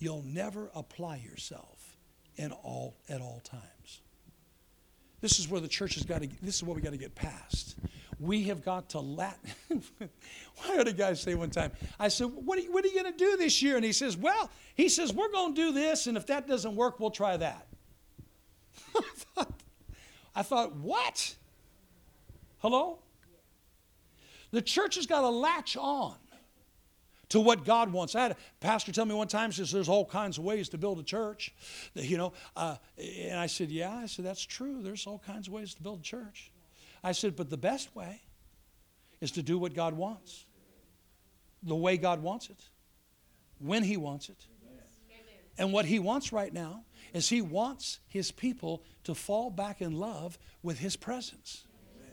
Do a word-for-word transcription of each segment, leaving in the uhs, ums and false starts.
you'll never apply yourself in all at all times. This is where the church has got to, this is what we got to get past. We have got to let, what did a guy say one time? I said, what are you, what are you going to do this year? And he says, well, he says, we're going to do this, and if that doesn't work, we'll try that. I thought, I thought, what? Hello? The church has got to latch on to what God wants. I had a pastor tell me one time, says there's all kinds of ways to build a church. You know, uh, and I said, yeah. I said, that's true. There's all kinds of ways to build a church. I said, but the best way is to do what God wants. The way God wants it. When He wants it. And what He wants right now is He wants His people to fall back in love with His presence.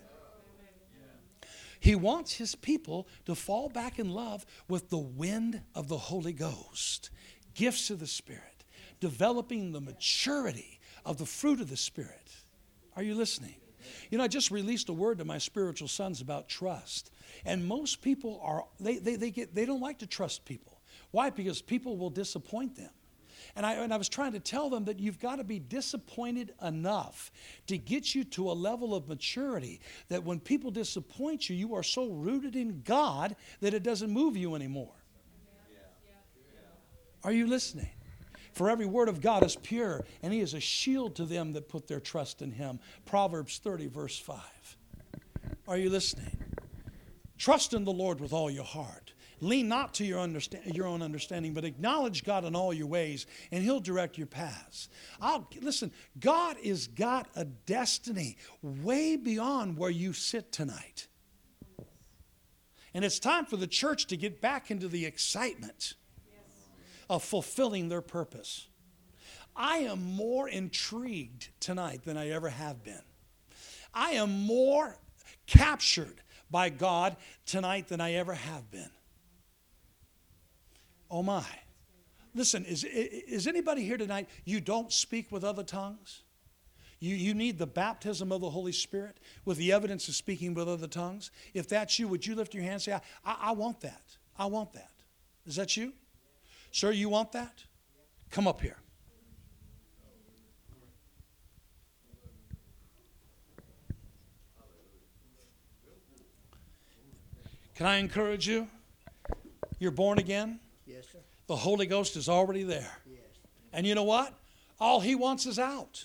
He wants His people to fall back in love with the wind of the Holy Ghost, gifts of the Spirit, developing the maturity of the fruit of the Spirit. Are you listening? You know, I just released a word to my spiritual sons about trust. And most people are, they, they, they, get, they don't like to trust people. Why? Because people will disappoint them. And I, and I was trying to tell them that you've got to be disappointed enough to get you to a level of maturity that when people disappoint you, you are so rooted in God that it doesn't move you anymore. Are you listening? For every word of God is pure, and He is a shield to them that put their trust in Him. Proverbs thirty, verse five. Are you listening? Trust in the Lord with all your heart. Lean not to your, understand, your own understanding, but acknowledge God in all your ways, and He'll direct your paths. I'll, listen, God has got a destiny way beyond where you sit tonight. And it's time for the church to get back into the excitement of fulfilling their purpose. I am more intrigued tonight than I ever have been. I am more captured by God tonight than I ever have been. Oh my. Listen, is, is anybody here tonight, you don't speak with other tongues? You, you need the baptism of the Holy Spirit with the evidence of speaking with other tongues? If that's you, would you lift your hand and say, I, I, I want that. I want that. Is that you? Sir, you want that? Come up here. Can I encourage you? You're born again. Yes, sir. The Holy Ghost is already there. Yes. And you know what? All He wants is out.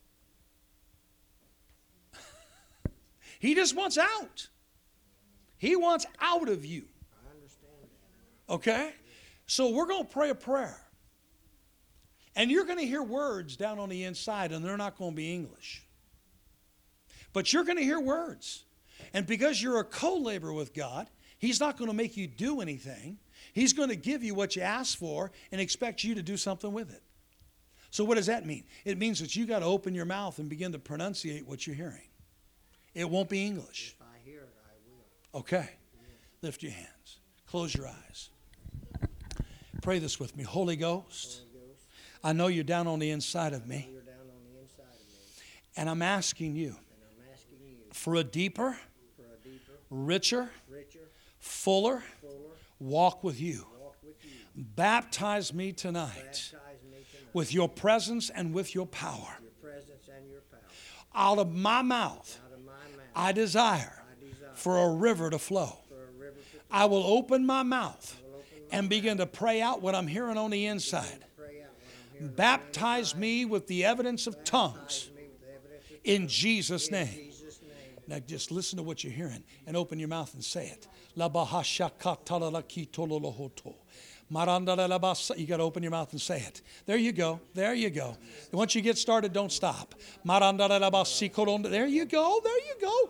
He just wants out. He wants out of you. I understand that. Okay? So we're going to pray a prayer. And you're going to hear words down on the inside, and they're not going to be English. But you're going to hear words. And because you're a co-laborer with God, He's not going to make you do anything. He's going to give you what you ask for and expect you to do something with it. So what does that mean? It means that you got to open your mouth and begin to pronunciate what you're hearing. It won't be English. If I hear it, I will. Okay. Lift your hands. Close your eyes. Pray this with me. Holy Ghost, Holy Ghost, I know you're down on the inside of me. you're down on the inside of me, And I'm asking you and I'm asking you for a deeper, for a deeper, richer, richer, fuller fuller walk with you. walk with you. Baptize me tonight Baptize me tonight with your presence and with your power. your presence and your power. Out of my mouth, Out of my mouth, I desire I desire for a river to flow. for a river to flow. I will open my mouth I will open my and begin to pray out what I'm hearing on the mouth inside. and pray out what I'm hearing. Baptize me with the evidence of tongues Baptize me with the evidence of in tongues. Jesus' In name. Jesus' name. Now just listen to what you're hearing and open your mouth and say it. La bahashakatalakitololohoto. Marandalabasa. You got to open your mouth and say it. There you go. There you go. Once you get started, don't stop. Marandalabasikolon. There you go. There you go.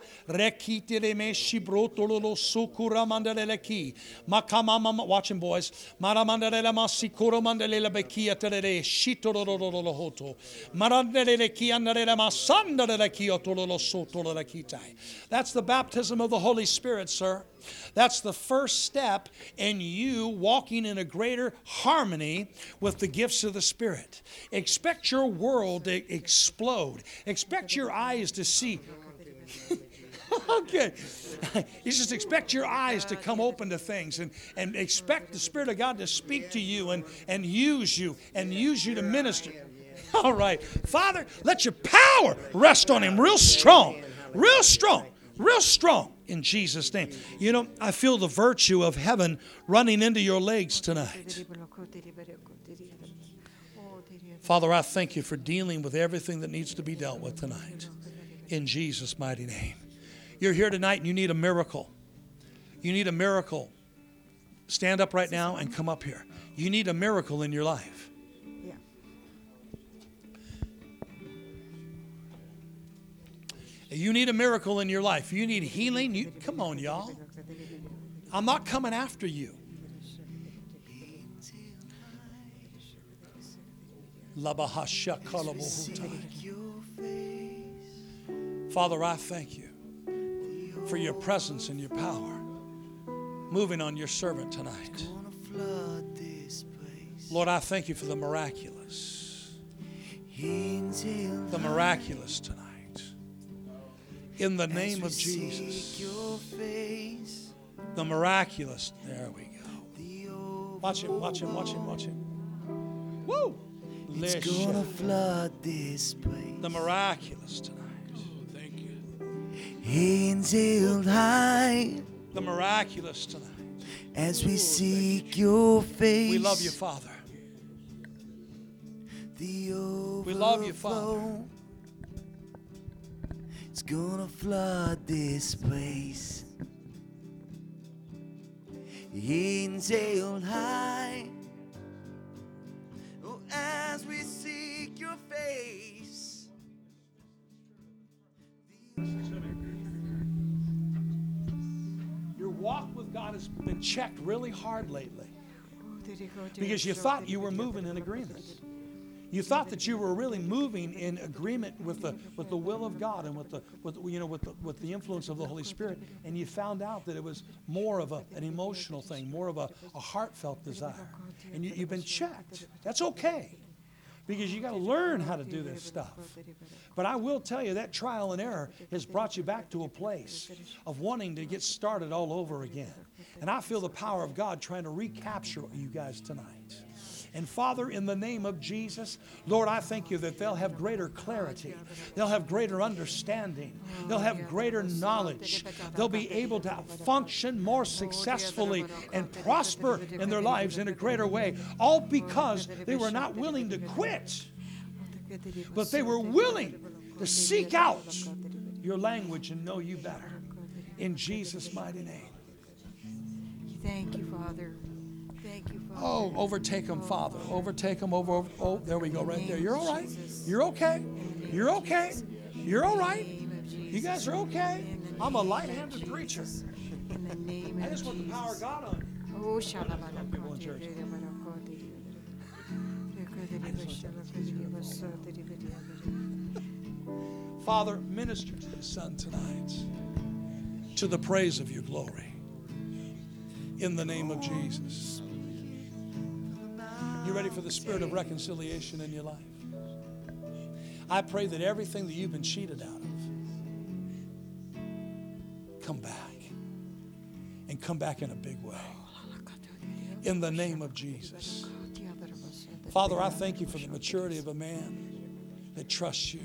Rekitelemeshibrotololosukuramandeleleki. Makamamama. Watch him, boys. Maramandelelemasikoromandelelebekiatelele. Shitolololohoto. Marandelelekiandelemasandelelekiotololosotolelekitai. That's the baptism of the Holy Spirit, sir. That's the first step in you walking in a greater harmony with the gifts of the Spirit. Expect your world to explode. Expect your eyes to see. Okay. You just expect your eyes to come open to things and, and expect the Spirit of God to speak to you and, and use you and use you to minister. All right. Father, let your power rest on him real strong, real strong, real strong in Jesus' name. You know, I feel the virtue of heaven running into your legs tonight. Father, I thank you for dealing with everything that needs to be dealt with tonight. In Jesus' mighty name. You're here tonight and you need a miracle. You need a miracle. Stand up right now and come up here. You need a miracle in your life. Yeah. You need a miracle in your life. You need healing. You, come on, y'all. I'm not coming after you. Father, I thank you for your presence and your power moving on your servant tonight. Lord, I thank you for the miraculous. The miraculous tonight. In the name of Jesus. The miraculous. There we go. Watch him, watch him, watch him, watch him. Woo! It's gonna flood this place. The miraculous tonight. Thank you. Hands held high The miraculous tonight. as we seek your face. We love you, Father. The We love you, Father. overflow. It's gonna flood this place. Hands held high. Oh, as we seek your face. Your walk with God has been checked really hard lately because you thought you were moving in agreement. You thought that you were really moving in agreement with the with the will of God and with the with you know with the with the influence of the Holy Spirit, and you found out that it was more of a, an emotional thing, more of a, a heartfelt desire, and you, you've been checked. That's okay, because you got to learn how to do this stuff. But I will tell you that trial and error has brought you back to a place of wanting to get started all over again, and I feel the power of God trying to recapture you guys tonight. And Father, in the name of Jesus, Lord, I thank you that they'll have greater clarity. They'll have greater understanding. They'll have greater knowledge. They'll be able to function more successfully and prosper in their lives in a greater way, all because they were not willing to quit, but they were willing to seek out your language and know you better. In Jesus' mighty name. Thank you, Father. Thank you, Father. Oh, overtake them, Father. Overtake them over, over. Oh, there we go, right there. You're all right. You're okay. You're okay. You're all right. You guys are okay. I'm a light-handed preacher. In the name I of just want the power of God on you. Oh, shalabala. People in church. Father, minister to the Son tonight to the praise of your glory. In the name of Jesus. You ready for the spirit of reconciliation in your life? I pray that everything that you've been cheated out of, come back. And come back in a big way. In the name of Jesus. Father, I thank you for the maturity of a man that trusts you,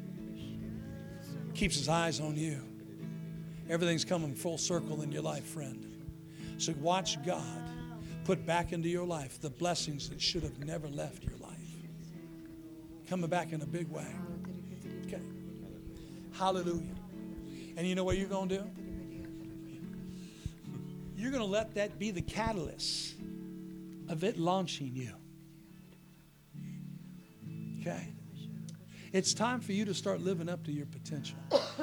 keeps his eyes on you. Everything's coming full circle in your life, friend. So watch God put back into your life the blessings that should have never left your life. Coming back in a big way. Okay. Hallelujah. And you know what you're going to do? You're going to let that be the catalyst of it launching you. Okay? It's time for you to start living up to your potential.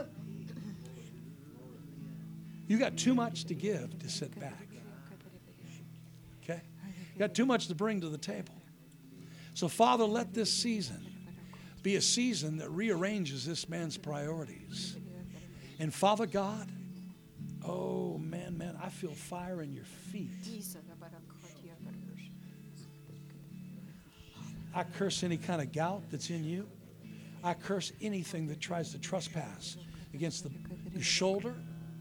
You got too much to give to sit back. Okay? You got too much to bring to the table. So, Father, let this season be a season that rearranges this man's priorities. And Father God, oh, man, man, I feel fire in your feet. I curse any kind of gout that's in you. I curse anything that tries to trespass against the your shoulder.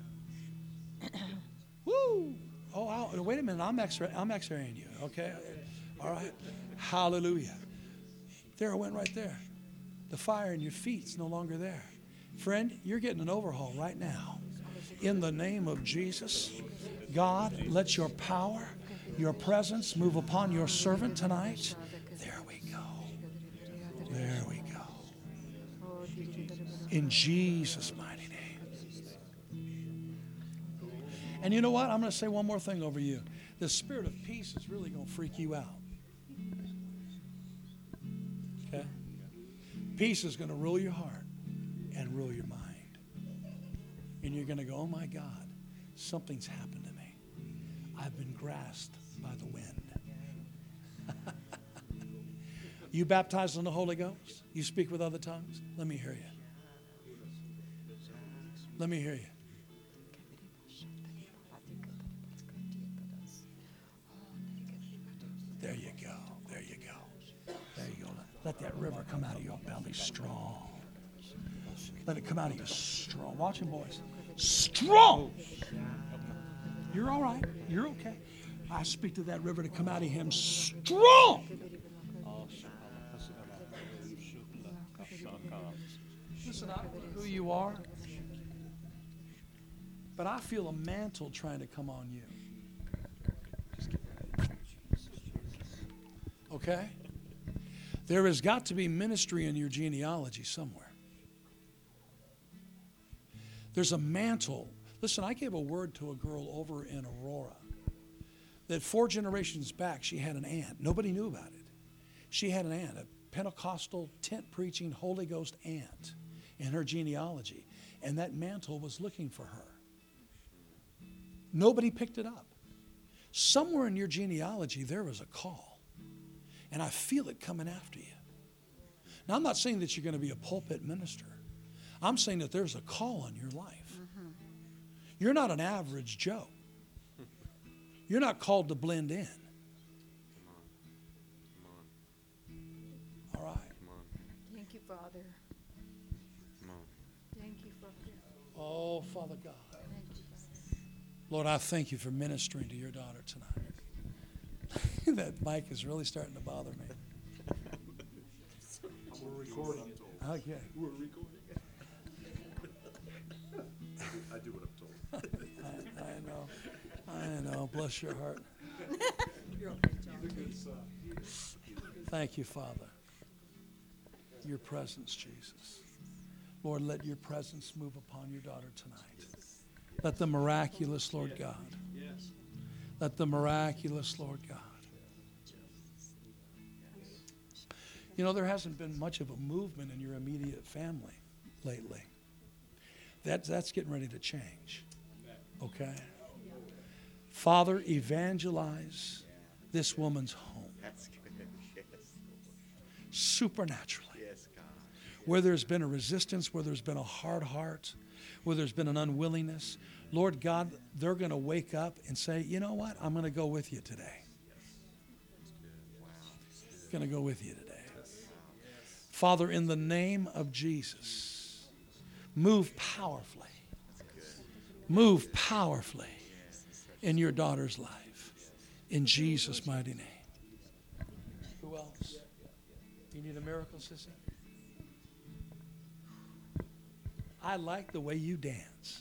Woo! Oh, I'll, wait a minute. I'm X-ray, I'm X-raying you. Okay. All right. Hallelujah. There it went right there. The fire in your feet's no longer there. Friend, you're getting an overhaul right now. In the name of Jesus, God, let your power, your presence move upon your servant tonight. There we go. There we go. In Jesus' mighty name. And you know what? I'm going to say one more thing over you. The spirit of peace is really going to freak you out. Okay? Peace is going to rule your heart and rule your mind. And you're going to go, oh my God, something's happened to me. I've been grasped by the wind. You baptized in the Holy Ghost? You speak with other tongues? Let me hear you. Let me hear you. There you go. There you go. There you go. Let that river come out of your belly strong. Let it come out of you strong. Watch him, boys. Strong. You're all right. You're okay. I speak to that river to come out of him strong. Listen, I don't know who you are, but I feel a mantle trying to come on you. Okay? There has got to be ministry in your genealogy somewhere. There's a mantle. Listen, I gave a word to a girl over in Aurora that four generations back she had an aunt. Nobody knew about it. She had an aunt, a Pentecostal, tent-preaching, Holy Ghost aunt in her genealogy. And that mantle was looking for her. Nobody picked it up. Somewhere in your genealogy there was a call. And I feel it coming after you. Now, I'm not saying that you're going to be a pulpit minister. I'm saying that there's a call on your life. Mm-hmm. You're not an average Joe. You're not called to blend in. All right. Thank you, Father. Thank you, Father. Oh, Father God. Thank you, Father. Lord, I thank you for ministering to your daughter tonight. That mic is really starting to bother me. We're recording it. Okay. We're recording it. I do what I'm told. I, I know. I know. Bless your heart. Thank you, Father. Your presence, Jesus. Lord, let your presence move upon your daughter tonight. Let the miraculous, Lord God. Let the miraculous, Lord God. You know, there hasn't been much of a movement in your immediate family lately. That, that's getting ready to change. Okay? Father, evangelize this woman's home. That's good. Yes. Supernaturally. Yes, God. Where there's been a resistance, where there's been a hard heart, where there's been an unwillingness, Lord God, they're going to wake up and say, you know what? I'm going to go with you today. Going to go with you today. Father, in the name of Jesus, move powerfully. Move powerfully in your daughter's life. In Jesus' mighty name. Who else? You need a miracle, sissy? I like the way you dance.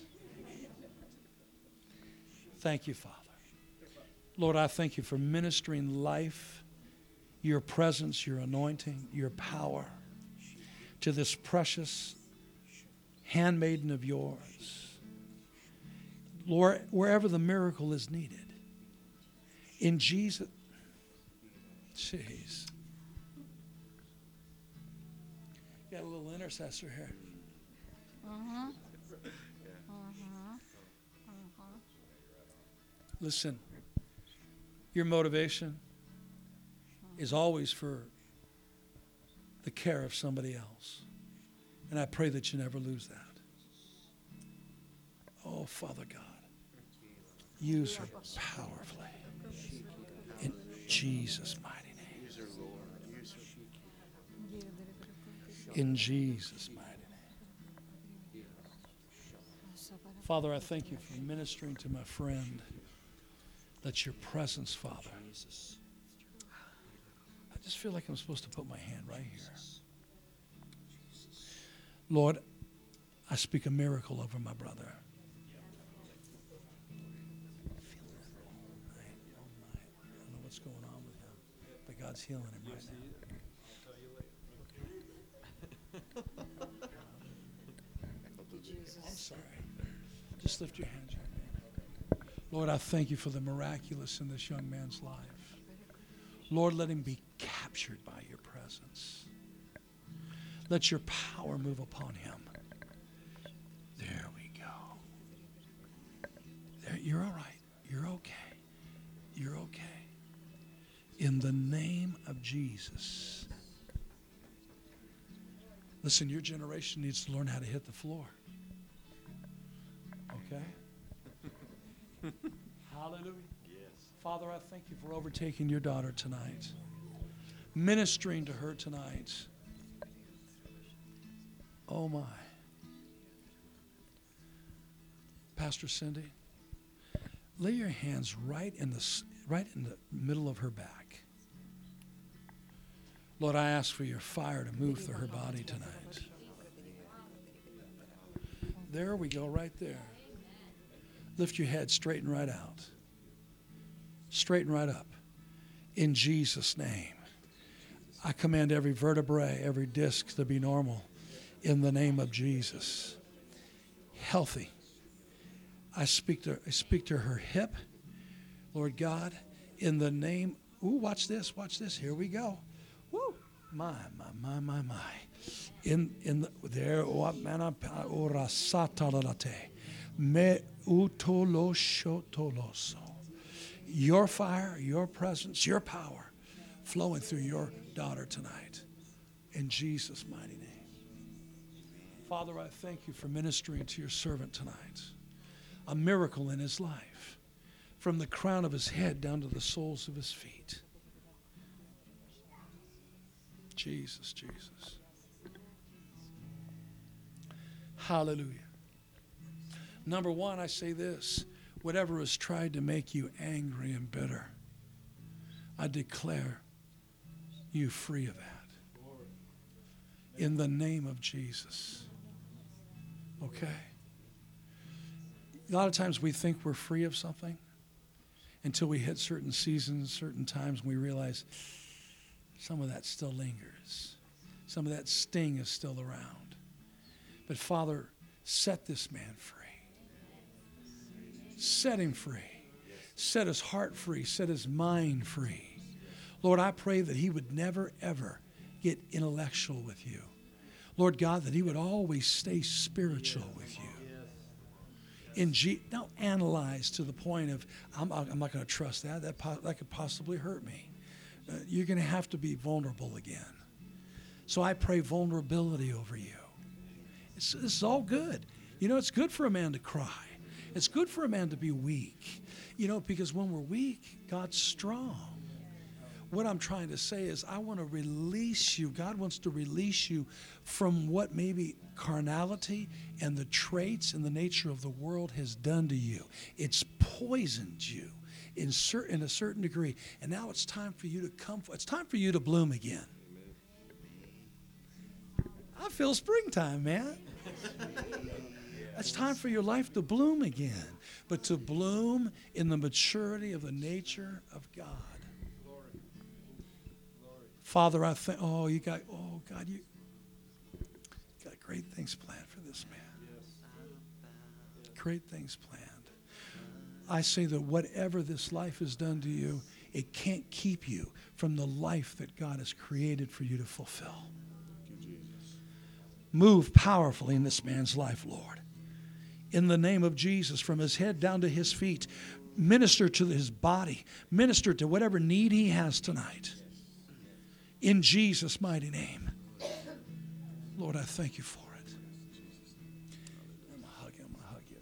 Thank you, Father. Lord, I thank you for ministering life, your presence, your anointing, your power to this precious handmaiden of yours. Lord, wherever the miracle is needed, in Jesus, jeez. Got a little intercessor here. Uh-huh. Uh-huh. Uh-huh. Listen, your motivation is always for the care of somebody else. And I pray that you never lose that. Oh, Father God, use her powerfully. In Jesus' mighty name. Use her, Lord. Use her. In Jesus' mighty name. Father, I thank you for ministering to my friend. Let your presence, Father. I just feel like I'm supposed to put my hand right here. Lord, I speak a miracle over my brother. I don't know what's going on with him, but God's healing him right now. I'm sorry. Just lift your hands, young man. Lord, I thank you for the miraculous in this young man's life. Lord, let him be captured by your presence. Let your power move upon him. There we go. There, you're all right. You're okay. You're okay. In the name of Jesus. Listen, your generation needs to learn how to hit the floor. Okay? Hallelujah. Yes. Father, I thank you for overtaking your daughter tonight, ministering to her tonight. Oh, my. Pastor Cindy, lay your hands right in the right in the middle of her back. Lord, I ask for your fire to move through her body tonight. There we go, right there. Lift your head, straighten right out. Straighten right up. In Jesus' name. I command every vertebrae, every disc to be normal. In the name of Jesus. Healthy. I speak to I speak to her hip. Lord God, in the name. Ooh, watch this, watch this. Here we go. Woo! My, my, my, my, my. In in the, there, ora satalate. Me utoloshotoloso. Your fire, your presence, your power flowing through your daughter tonight. In Jesus' mighty name. Father, I thank you for ministering to your servant tonight. A miracle in his life. From the crown of his head down to the soles of his feet. Jesus, Jesus. Hallelujah. Number one, I say this. Whatever has tried to make you angry and bitter, I declare you free of that. In the name of Jesus. Okay? A lot of times we think we're free of something until we hit certain seasons, certain times, and we realize some of that still lingers. Some of that sting is still around. But Father, set this man free. Set him free. Set his heart free. Set his mind free. Lord, I pray that he would never, ever get intellectual with you. Lord God, that he would always stay spiritual with you. In G, don't analyze to the point of, I'm, I'm not going to trust that. That, po- that could possibly hurt me. Uh, you're going to have to be vulnerable again. So I pray vulnerability over you. It's, it's all good. You know, it's good for a man to cry. It's good for a man to be weak. You know, because when we're weak, God's strong. What I'm trying to say is I want to release you. God wants to release you from what maybe carnality and the traits and the nature of the world has done to you. It's poisoned you in, cer- in a certain degree. And now it's time for you to come. It's time for you to bloom again. I feel springtime, man. It's time for your life to bloom again, but to bloom in the maturity of the nature of God. Father, I thank, oh, you got, oh, God, you got great things planned for this man. Great things planned. I say that whatever this life has done to you, it can't keep you from the life that God has created for you to fulfill. Move powerfully in this man's life, Lord. In the name of Jesus, from his head down to his feet, minister to his body, minister to whatever need he has tonight. In Jesus' mighty name. Lord, I thank you for it. I'm going to hug you. I'm going to hug you,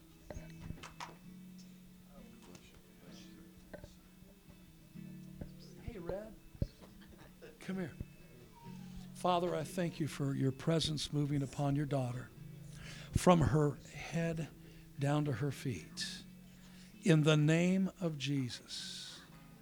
okay? Hey, Red. Come here. Father, I thank you for your presence moving upon your daughter. From her head down to her feet. In the name of Jesus,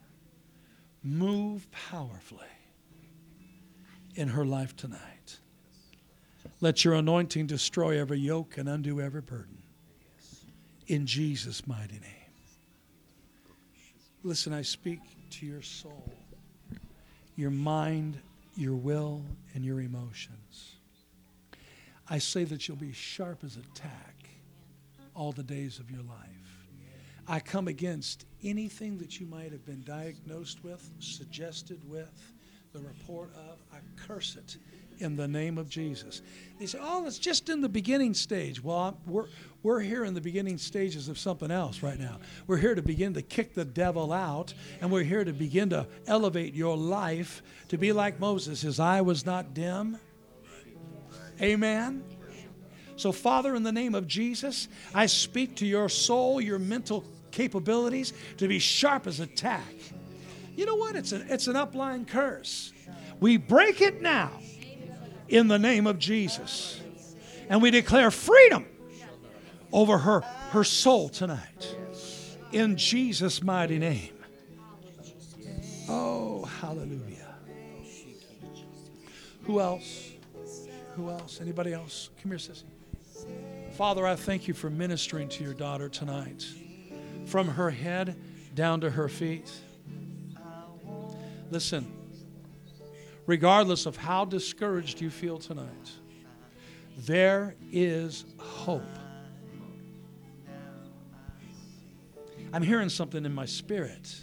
move powerfully in her life tonight. Let your anointing destroy every yoke and undo every burden. In Jesus' mighty name. Listen, I speak to your soul, your mind, your will, and your emotions. I say that you'll be sharp as a tack all the days of your life. I come against anything that you might have been diagnosed with, suggested with, the report of. I curse it in the name of Jesus. They say, oh, it's just in the beginning stage. Well, I'm, we're, we're here in the beginning stages of something else right now. We're here to begin to kick the devil out, and we're here to begin to elevate your life to be like Moses. His eye was not dim. Amen. So, Father, in the name of Jesus, I speak to your soul, your mental capabilities to be sharp as a tack. You know what? It's an, it's an upline curse. We break it now in the name of Jesus. And we declare freedom over her, her soul tonight. In Jesus' mighty name. Oh, hallelujah. Who else? Who else? Anybody else? Come here, sissy. Father, I thank you for ministering to your daughter tonight. From her head down to her feet. Listen, regardless of how discouraged you feel tonight, there is hope. I'm hearing something in my spirit.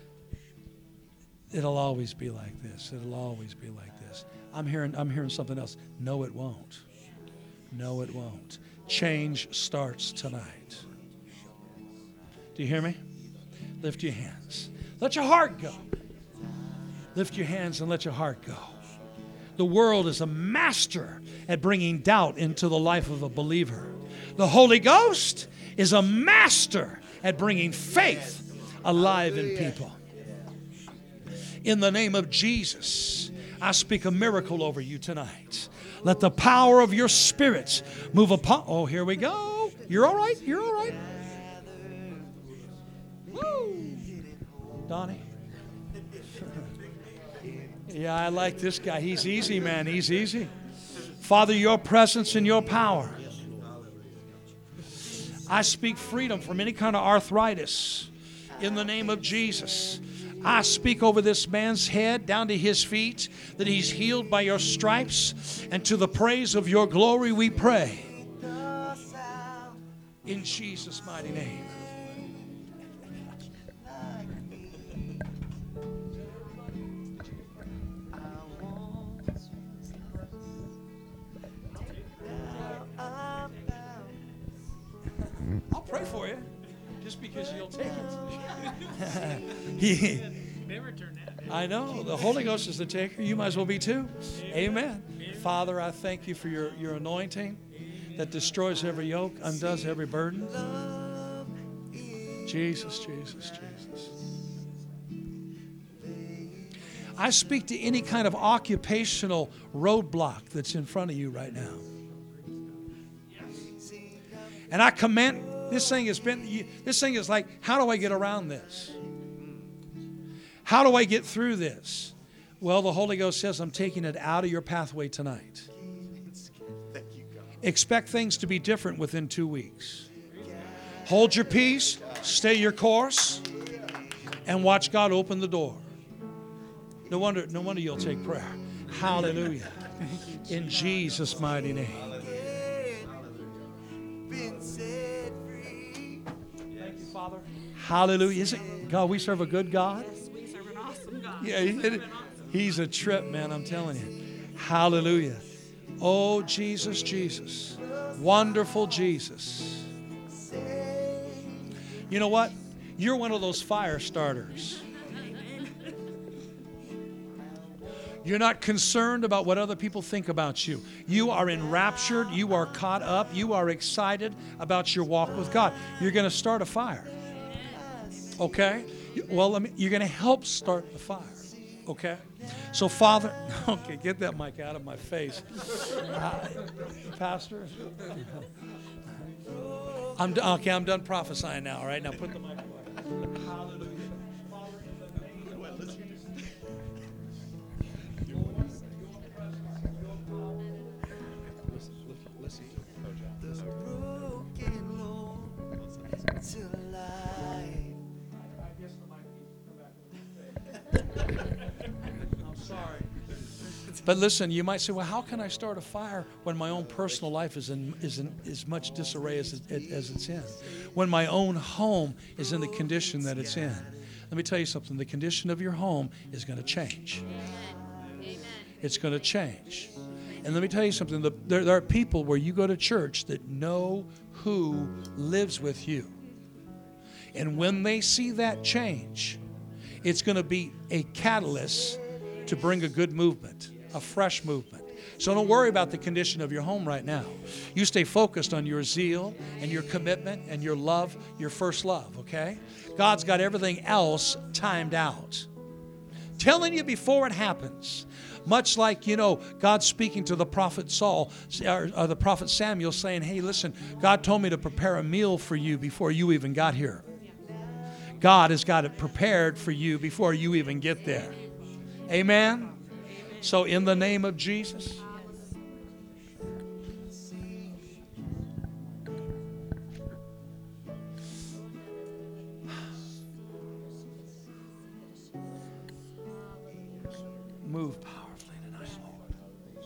It'll always be like this. It'll always be like this. I'm hearing, I'm hearing something else. No, it won't. No, it won't. Change starts tonight. Do you hear me? Lift your hands. Let your heart go. Lift your hands and let your heart go. The world is a master at bringing doubt into the life of a believer. The Holy Ghost is a master at bringing faith alive in people. In the name of Jesus, I speak a miracle over you tonight. Let the power of your spirits move upon. Oh, here we go. You're all right. You're all right. Woo. Donnie. Yeah, I like this guy. He's easy, man. He's easy. Father, your presence and your power. I speak freedom from any kind of arthritis in the name of Jesus. I speak over this man's head down to his feet that he's healed by your stripes, and to the praise of your glory we pray. In Jesus' mighty name. I'll pray for you, just because you'll take it. he, I know. The Holy Ghost is the taker. You might as well be too. Amen. Father, I thank you for your, your anointing that destroys every yoke, undoes every burden. Jesus, Jesus, Jesus. I speak to any kind of occupational roadblock that's in front of you right now. And I command, this thing has been, this thing is like, how do I get around this? How do I get through this? Well, the Holy Ghost says, I'm taking it out of your pathway tonight. Thank you, God. Expect things to be different within two weeks. Hold your peace, stay your course, and watch God open the door. No wonder, no wonder you'll take prayer. Hallelujah. In Jesus' mighty name. Thank you, Father. Hallelujah. Is it, God, we serve a good God. We serve an awesome God. Yeah, he, he's a trip, man, I'm telling you. Hallelujah. Oh, Jesus, Jesus. Wonderful Jesus. You know what? You're one of those fire starters. You're not concerned about what other people think about you. You are enraptured. You are caught up. You are excited about your walk with God. You're going to start a fire. Okay? Well, let me, you're going to help start the fire. Okay? So, Father, okay, get that mic out of my face. Uh, Pastor, I'm d- okay. I'm done prophesying now. All right, now put the mic away. Hallelujah. Father, in the name of Jesus. Broken Lord to life. I'm sorry. But listen, you might say, well, how can I start a fire when my own personal life is in is in as much disarray as it, as it's in? When my own home is in the condition that it's in? Let me tell you something. The condition of your home is going to change. It's going to change. And let me tell you something. The, there, there are people where you go to church that know who lives with you. And when they see that change, it's going to be a catalyst to bring a good movement, a fresh movement. So don't worry about the condition of your home right now. You stay focused on your zeal and your commitment and your love, your first love, okay? God's got everything else timed out. Telling you before it happens. Much like, you know, God speaking to the prophet Saul, or, or the prophet Samuel saying, hey, listen, God told me to prepare a meal for you before you even got here. God has got it prepared for you before you even get there. Amen? So in the name of Jesus. Move powerfully tonight, Lord.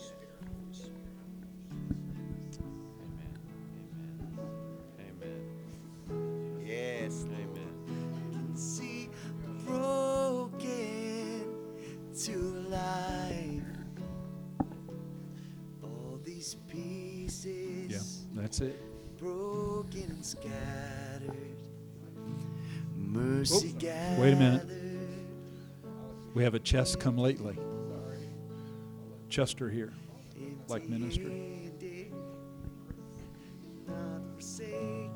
Yes. See broken to life. All these pieces. Yeah, that's it. Broken and scattered. Mercy gathered. Wait a minute. We have a chest come lately. Chester here, like ministry. Empty-handed, not forsaken.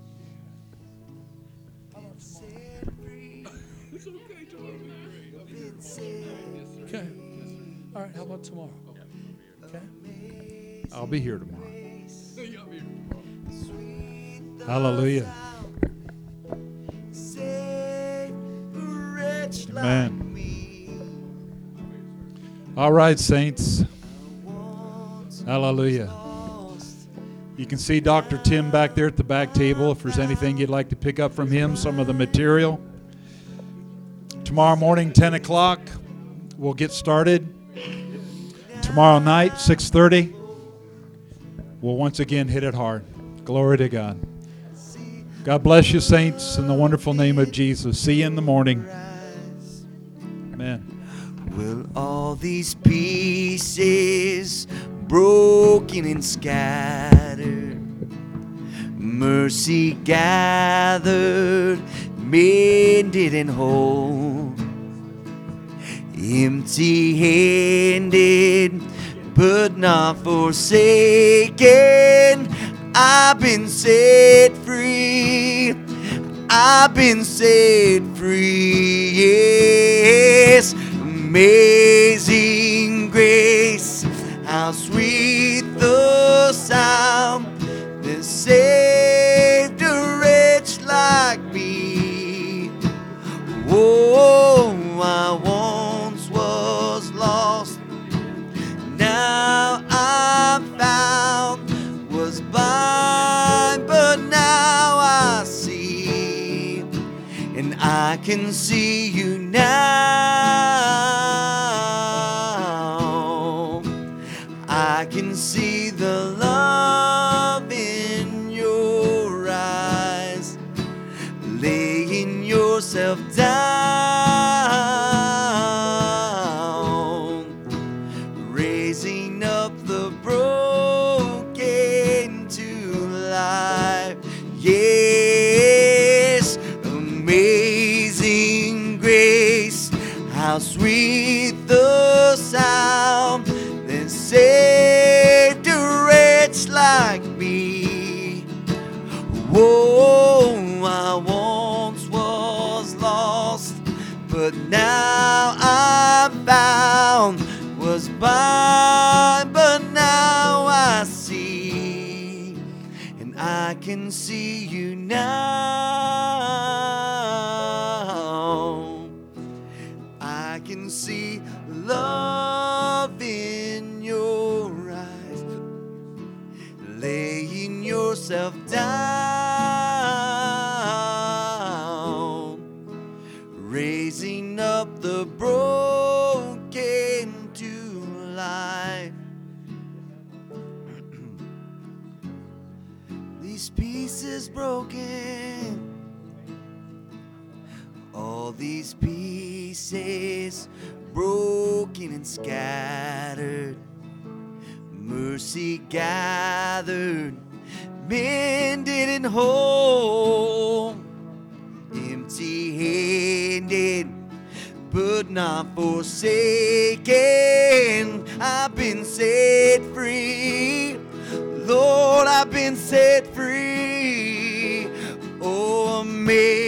Been set free. It's okay, tomorrow. Been set Okay. All right, how about tomorrow? Okay. I'll be here tomorrow. Hey, I'll be here tomorrow. sweet the Hallelujah. sound. Save a wretch Amen. like me. All right, saints. Once Hallelujah. lost, You can see Doctor Tim back there at the back table if there's anything you'd like to pick up from him, some of the material. Tomorrow morning, ten o'clock, we'll get started. Tomorrow night, six thirty, we'll once again hit it hard. Glory to God. God bless you, saints, in the wonderful name of Jesus. See you in the morning. rise. Amen. Will all these pieces broken and scattered, mercy gathered, mended and whole, empty-handed but not forsaken, I've been set free. I've been set free, yes. Amazing grace, how sweet the sound that saved a wretch like me. Oh, I once was lost, now I'm found, was blind, but now I see, and I can see you now. I can see the love in your eyes, laying yourself down, raising up the broken to life. Yes, amazing grace, how sweet the sound that saved a wretch like me. Whoa, I once was lost, but now I'm found, was blind, but now I see, and I can see you now. I can see love in your eyes, laying yourself down, raising up the broken to life. These pieces broken, all these pieces broken and scattered, mercy gathered, mended and whole, empty-handed but not forsaken. I've been set free, Lord, I've been set free. Oh, amazing